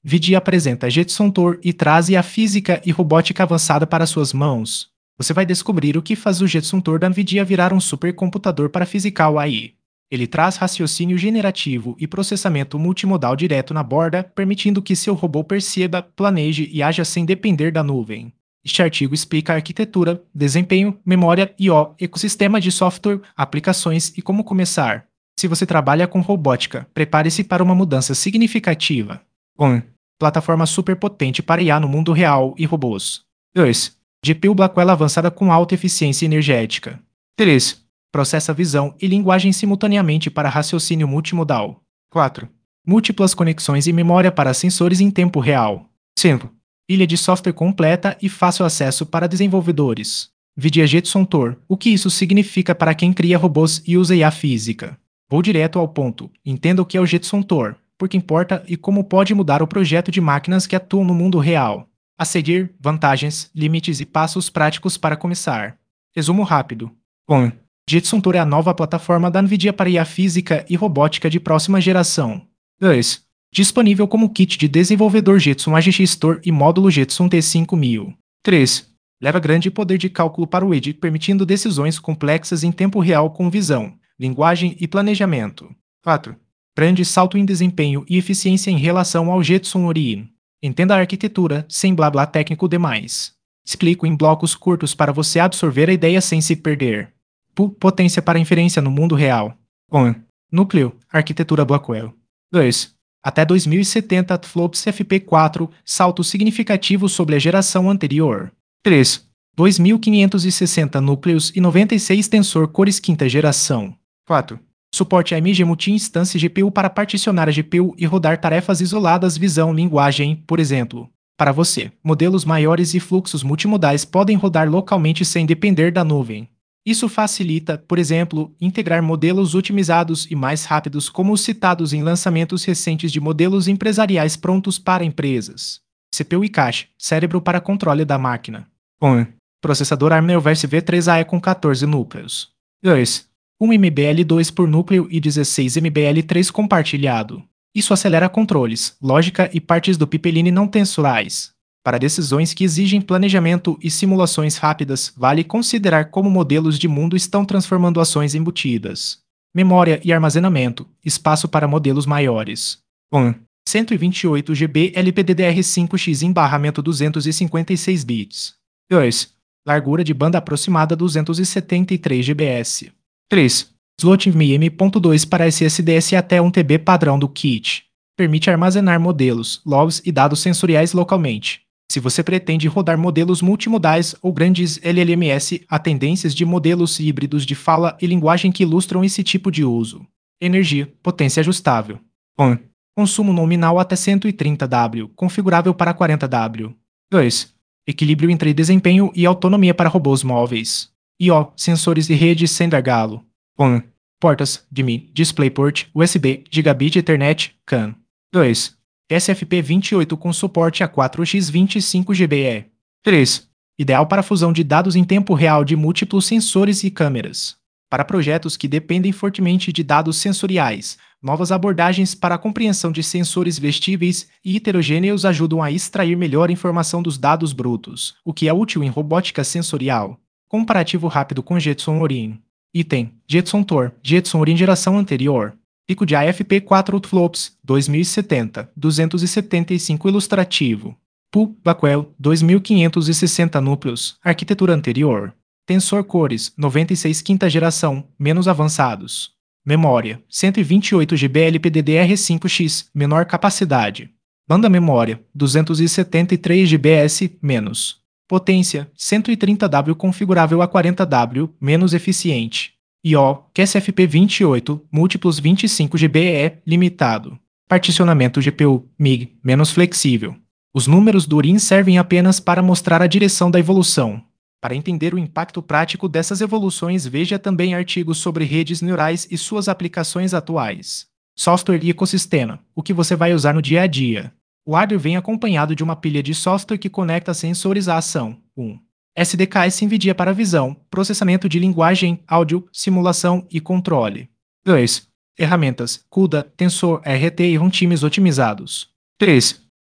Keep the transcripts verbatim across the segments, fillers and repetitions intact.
VIDIA apresenta Jetson Tor e traz a física e robótica avançada para suas mãos. Você vai descobrir o que faz o Jetson Tor da NVIDIA virar um supercomputador para Physical A I. Ele traz raciocínio generativo e processamento multimodal direto na borda, permitindo que seu robô perceba, planeje e haja sem depender da nuvem. Este artigo explica a arquitetura, desempenho, memória e o ecossistema de software, aplicações e como começar. Se você trabalha com robótica, prepare-se para uma mudança significativa. um. Plataforma superpotente para I A no mundo real e robôs. dois. G P U Blackwell avançada com alta eficiência energética. três. Processa visão e linguagem simultaneamente para raciocínio multimodal. quatro. Múltiplas conexões e memória para sensores em tempo real. cinco. Ilha de software completa e fácil acesso para desenvolvedores. VIDIA Jetson Tor. O que isso significa para quem cria robôs e usa I A física? Vou direto ao ponto. Entenda o que é o Jetson Tor, porque importa e como pode mudar o projeto de máquinas que atuam no mundo real. A seguir, vantagens, limites e passos práticos para começar. Resumo rápido. um. Jetson Tor é a nova plataforma da NVIDIA para I A física e robótica de próxima geração. dois. Disponível como kit de desenvolvedor Jetson A G X Tor e módulo Jetson T cinco mil. três. Leva grande poder de cálculo para o edge, permitindo decisões complexas em tempo real com visão, linguagem e planejamento. quatro. Grande salto em desempenho e eficiência em relação ao Jetson Origin. Entenda a arquitetura, sem blá blá técnico demais. Explico em blocos curtos para você absorver a ideia sem se perder. P U Potência para inferência no mundo real. um. Núcleo, arquitetura Blackwell. dois. Até dois mil e setenta flops F P quatro, salto significativo sobre a geração anterior. três. dois mil quinhentos e sessenta núcleos e noventa e seis tensor cores quinta geração. quatro. Suporte A M G multi-instância G P U para particionar a G P U e rodar tarefas isoladas visão linguagem, por exemplo. Para você, modelos maiores e fluxos multimodais podem rodar localmente sem depender da nuvem. Isso facilita, por exemplo, integrar modelos otimizados e mais rápidos como os citados em lançamentos recentes de modelos empresariais prontos para empresas. C P U e cache, cérebro para controle da máquina. um. Processador ARM Neoverse V três A E com quatorze núcleos. dois. um M B L dois por núcleo e dezesseis M B L três compartilhado. Isso acelera controles, lógica e partes do pipeline não tensorais. Para decisões que exigem planejamento e simulações rápidas, vale considerar como modelos de mundo estão transformando ações embutidas. Memória e armazenamento, espaço para modelos maiores. um. cento e vinte e oito gigabytes L P D D R cinco X em barramento duzentos e cinquenta e seis bits. dois. Largura de banda aproximada duzentos e setenta e três gigabytes. três. Slot M M ponto dois para S S D S até um terabyte padrão do kit. Permite armazenar modelos, logs e dados sensoriais localmente. Se você pretende rodar modelos multimodais ou grandes L L M S, há tendências de modelos híbridos de fala e linguagem que ilustram esse tipo de uso. Energia, potência ajustável. um. Consumo nominal até cento e trinta watts, configurável para quarenta watts. dois. Equilíbrio entre desempenho e autonomia para robôs móveis. I O, sensores e redes sem gargalo. um. Portas, D M I, DisplayPort, U S B, Gigabit Ethernet, C A N. dois. S F P vinte e oito com suporte a quatro por vinte e cinco gigabytes. três. Ideal para fusão de dados em tempo real de múltiplos sensores e câmeras. Para projetos que dependem fortemente de dados sensoriais, novas abordagens para a compreensão de sensores vestíveis e heterogêneos ajudam a extrair melhor informação dos dados brutos, o que é útil em robótica sensorial. Comparativo rápido com Jetson Origin. Item: Jetson Tor, Jetson Origin geração anterior. Pico de A F P quatro flops, dois mil e setenta, duzentos e setenta e cinco ilustrativo. P U Blackwell, dois mil quinhentos e sessenta núcleos, arquitetura anterior. Tensor cores, noventa e seis quinta geração, menos avançados. Memória, cento e vinte e oito gigabytes L P D D R cinco X, menor capacidade. Banda memória, duzentos e setenta e três gigabytes, menos. Potência, cento e trinta watts configurável a quarenta watts, menos eficiente. I O, Q S F P vinte e oito, múltiplos vinte e cinco gigabytes, limitado. Particionamento G P U, M I G, menos flexível. Os números do Origin servem apenas para mostrar a direção da evolução. Para entender o impacto prático dessas evoluções, veja também artigos sobre redes neurais e suas aplicações atuais. Software e ecossistema, o que você vai usar no dia a dia. O hardware vem acompanhado de uma pilha de software que conecta sensores à ação. um. S D K S NVIDIA para visão, processamento de linguagem, áudio, simulação e controle. dois. Ferramentas, CUDA, Tensor, R T e runtimes otimizados. três.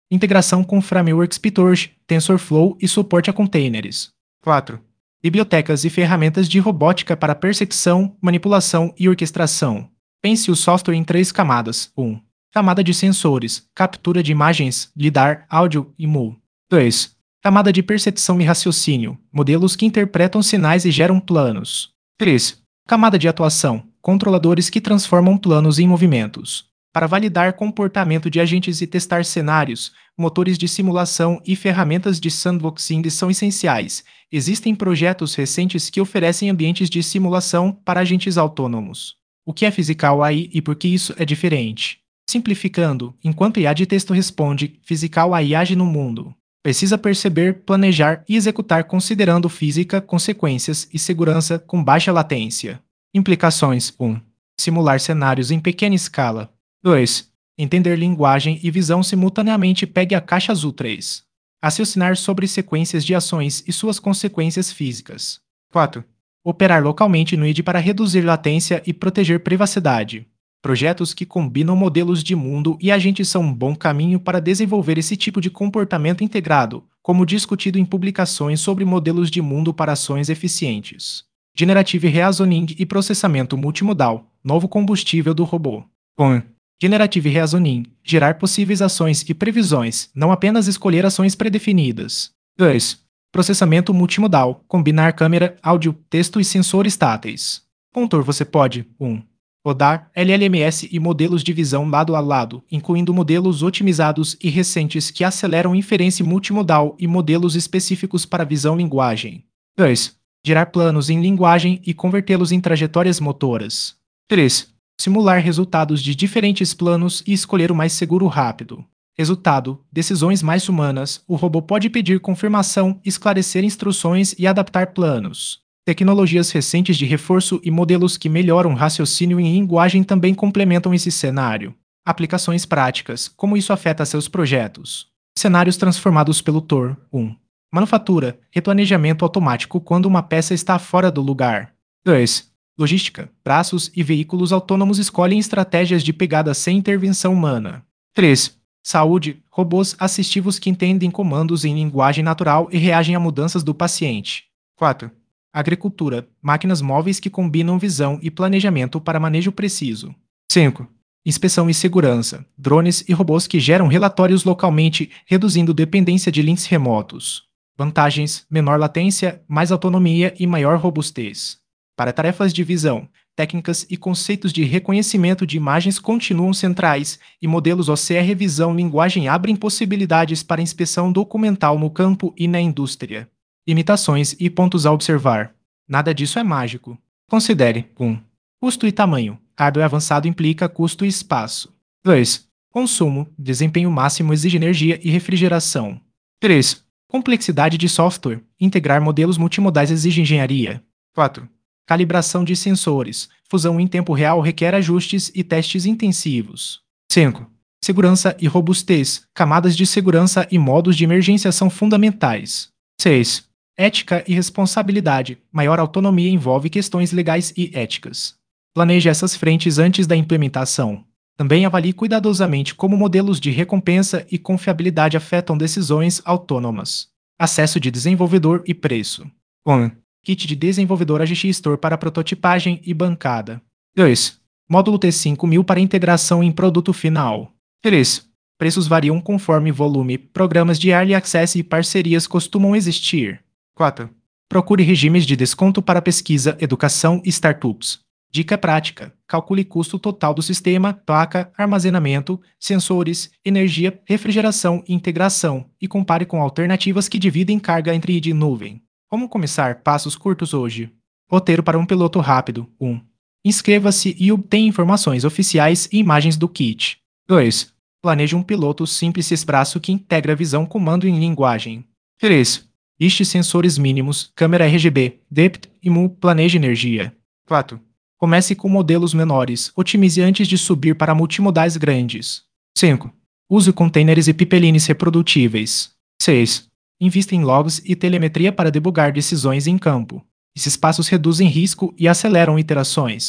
Integração com frameworks PyTorch, TensorFlow e suporte a containers. quatro. Bibliotecas e ferramentas de robótica para percepção, manipulação e orquestração. Pense o software em três camadas. um. Camada de sensores, captura de imagens, lidar, áudio e M U. dois. Camada de percepção e raciocínio, modelos que interpretam sinais e geram planos. três. Camada de atuação, controladores que transformam planos em movimentos. Para validar comportamento de agentes e testar cenários, motores de simulação e ferramentas de sandboxing são essenciais. Existem projetos recentes que oferecem ambientes de simulação para agentes autônomos. O que é Physical A I e por que isso é diferente? Simplificando, enquanto I A de texto responde, Physical A I age no mundo. Precisa perceber, planejar e executar considerando física, consequências e segurança com baixa latência. Implicações: um. Simular cenários em pequena escala. dois. Entender linguagem e visão simultaneamente. Pegue a caixa azul. três. Raciocinar sobre sequências de ações e suas consequências físicas. quatro. Operar localmente no I D para reduzir latência e proteger privacidade. Projetos que combinam modelos de mundo e agentes são um bom caminho para desenvolver esse tipo de comportamento integrado, como discutido em publicações sobre modelos de mundo para ações eficientes. Generative Reasoning e processamento multimodal, novo combustível do robô. um. Generative Reasoning, gerar possíveis ações e previsões, não apenas escolher ações predefinidas. dois. Processamento multimodal, combinar câmera, áudio, texto e sensores táteis. Contor você pode: um. Rodar L L M S e modelos de visão lado a lado, incluindo modelos otimizados e recentes que aceleram inferência multimodal e modelos específicos para visão-linguagem. dois. Gerar planos em linguagem e convertê-los em trajetórias motoras. três. Simular resultados de diferentes planos e escolher o mais seguro rápido. Resultado: decisões mais humanas. O robô pode pedir confirmação, esclarecer instruções e adaptar planos. Tecnologias recentes de reforço e modelos que melhoram raciocínio em linguagem também complementam esse cenário. Aplicações práticas: como isso afeta seus projetos. Cenários transformados pelo T O R. um. Manufatura, replanejamento automático quando uma peça está fora do lugar. dois. Logística, braços e veículos autônomos escolhem estratégias de pegada sem intervenção humana. três. Saúde, robôs assistivos que entendem comandos em linguagem natural e reagem a mudanças do paciente. quatro. Agricultura, máquinas móveis que combinam visão e planejamento para manejo preciso. cinco. Inspeção e segurança, drones e robôs que geram relatórios localmente, reduzindo dependência de links remotos. Vantagens: menor latência, mais autonomia e maior robustez. Para tarefas de visão, técnicas e conceitos de reconhecimento de imagens continuam centrais, e modelos O C R visão-linguagem abrem possibilidades para inspeção documental no campo e na indústria. Limitações e pontos a observar. Nada disso é mágico. Considere: um. Custo e tamanho. Hardware avançado implica custo e espaço. dois. Consumo. Desempenho máximo exige energia e refrigeração. três. Complexidade de software. Integrar modelos multimodais exige engenharia. quatro. Calibração de sensores. Fusão em tempo real requer ajustes e testes intensivos. cinco. Segurança e robustez. Camadas de segurança e modos de emergência são fundamentais. seis. Ética e responsabilidade. Maior autonomia envolve questões legais e éticas. Planeje essas frentes antes da implementação. Também avalie cuidadosamente como modelos de recompensa e confiabilidade afetam decisões autônomas. Acesso de desenvolvedor e preço. um. Kit de desenvolvedor A G X Store para prototipagem e bancada. dois. Módulo T cinco mil para integração em produto final. três. Preços variam conforme volume. Programas de Early Access e parcerias costumam existir. quatro. Procure regimes de desconto para pesquisa, educação e startups. Dica prática: calcule custo total do sistema, placa, armazenamento, sensores, energia, refrigeração e integração, e compare com alternativas que dividem carga entre I D e nuvem. Como começar? Passos curtos hoje. Roteiro para um piloto rápido. um. Inscreva-se e obtenha informações oficiais e imagens do kit. dois. Planeje um piloto simples e expresso que integra visão comando em linguagem. três. Liste sensores mínimos, câmera R G B, depth e M U. Planeje energia. quatro. Comece com modelos menores, otimize antes de subir para multimodais grandes. cinco. Use containers e pipelines reprodutíveis. seis. Invista em logs e telemetria para debugar decisões em campo. Esses passos reduzem risco e aceleram iterações.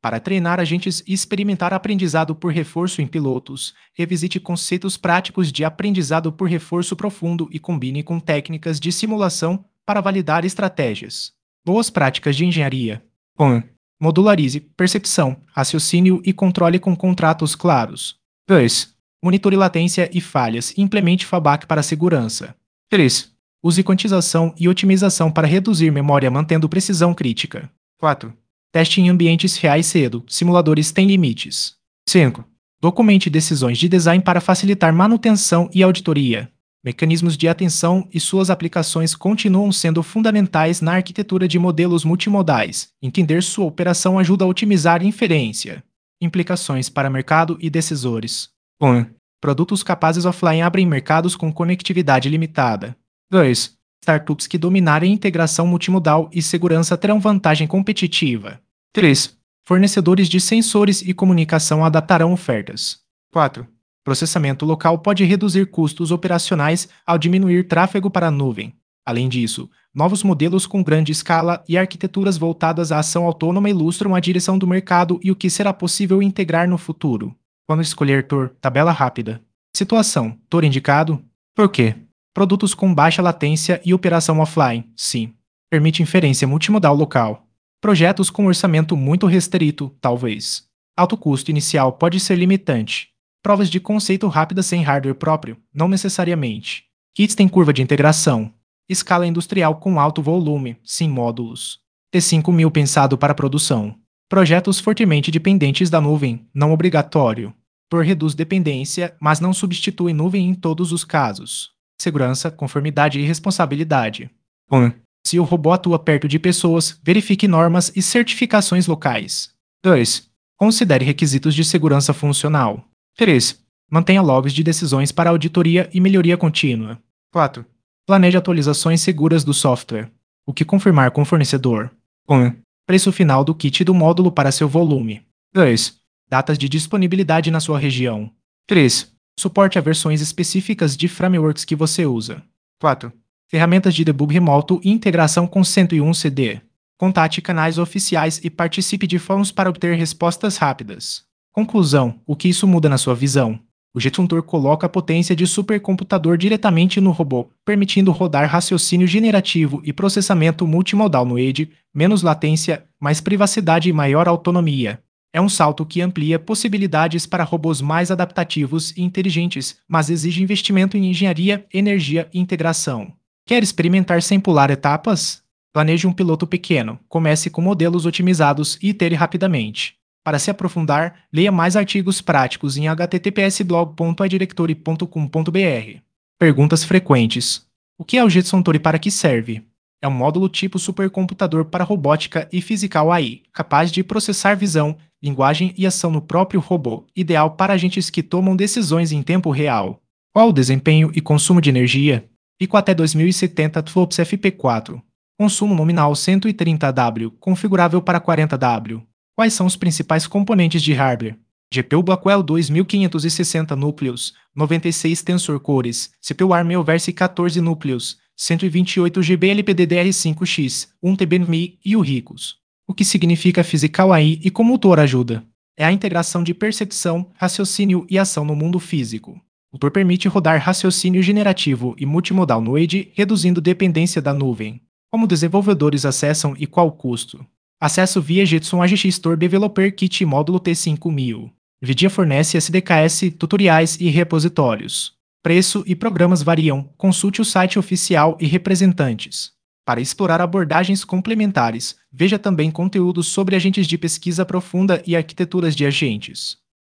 Para treinar agentes e experimentar aprendizado por reforço em pilotos, revisite conceitos práticos de aprendizado por reforço profundo e combine com técnicas de simulação para validar estratégias. Boas práticas de engenharia. um. Modularize percepção, raciocínio e controle com contratos claros. dois. Monitore latência e falhas e implemente fallback para segurança. três. Use quantização e otimização para reduzir memória mantendo precisão crítica. quatro. Teste em ambientes reais cedo, simuladores têm limites. cinco. Documente decisões de design para facilitar manutenção e auditoria. Mecanismos de atenção e suas aplicações continuam sendo fundamentais na arquitetura de modelos multimodais. Entender sua operação ajuda a otimizar inferência. Implicações para mercado e decisores. um. Produtos capazes offline abrem mercados com conectividade limitada. dois. Startups que dominarem integração multimodal e segurança terão vantagem competitiva. três. Fornecedores de sensores e comunicação adaptarão ofertas. quatro. Processamento local pode reduzir custos operacionais ao diminuir tráfego para a nuvem. Além disso, novos modelos com grande escala e arquiteturas voltadas à ação autônoma ilustram a direção do mercado e o que será possível integrar no futuro. Quando escolher Tor, tabela rápida. Situação: Tor indicado? Por quê? Produtos com baixa latência e operação offline, sim. Permite inferência multimodal local. Projetos com orçamento muito restrito, talvez. Alto custo inicial pode ser limitante. Provas de conceito rápidas sem hardware próprio, não necessariamente. Kits têm curva de integração. Escala industrial com alto volume, sim módulos. T cinco mil pensado para produção. Projetos fortemente dependentes da nuvem, não obrigatório. Tor reduz dependência, mas não substitui nuvem em todos os casos. Segurança, conformidade e responsabilidade. um. Se o robô atua perto de pessoas, verifique normas e certificações locais. dois. Considere requisitos de segurança funcional. três. Mantenha logs de decisões para auditoria e melhoria contínua. quatro. Planeje atualizações seguras do software. O que confirmar com o fornecedor. um. Preço final do kit do módulo para seu volume. dois. Datas de disponibilidade na sua região. três. Suporte a versões específicas de frameworks que você usa. quatro. Ferramentas de debug remoto e integração com cento e um C D. Contate canais oficiais e participe de fóruns para obter respostas rápidas. Conclusão: o que isso muda na sua visão? O Jetson Tor coloca a potência de supercomputador diretamente no robô, permitindo rodar raciocínio generativo e processamento multimodal no Edge, menos latência, mais privacidade e maior autonomia. É um salto que amplia possibilidades para robôs mais adaptativos e inteligentes, mas exige investimento em engenharia, energia e integração. Quer experimentar sem pular etapas? Planeje um piloto pequeno, comece com modelos otimizados e itere rapidamente. Para se aprofundar, leia mais artigos práticos em h t t p s blog ponto idirectory ponto com ponto b r. Perguntas frequentes. O que é o Jetson Tor e para que serve? É um módulo tipo supercomputador para robótica e physical A I, capaz de processar visão, linguagem e ação no próprio robô, ideal para agentes que tomam decisões em tempo real. Qual o desempenho e consumo de energia? Pico até dois mil e setenta flops F P quatro. Consumo nominal cento e trinta watt, configurável para quarenta watt. Quais são os principais componentes de hardware? G P U Blackwell dois mil quinhentos e sessenta núcleos, noventa e seis tensor cores, C P U ARM Neoverse quatorze núcleos, cento e vinte e oito gigabytes L P D D R cinco X, um terabyte N V M e e o ricos. O que significa Physical A I e como o Tor ajuda? É a integração de percepção, raciocínio e ação no mundo físico. O Tor permite rodar raciocínio generativo e multimodal no Edge, reduzindo dependência da nuvem. Como desenvolvedores acessam e qual o custo? Acesso via Jetson A G X Tor Developer Kit e módulo T cinco mil. NVIDIA fornece S D K S, tutoriais e repositórios. Preço e programas variam, consulte o site oficial e representantes. Para explorar abordagens complementares, veja também conteúdos sobre agentes de pesquisa profunda e arquiteturas de agentes.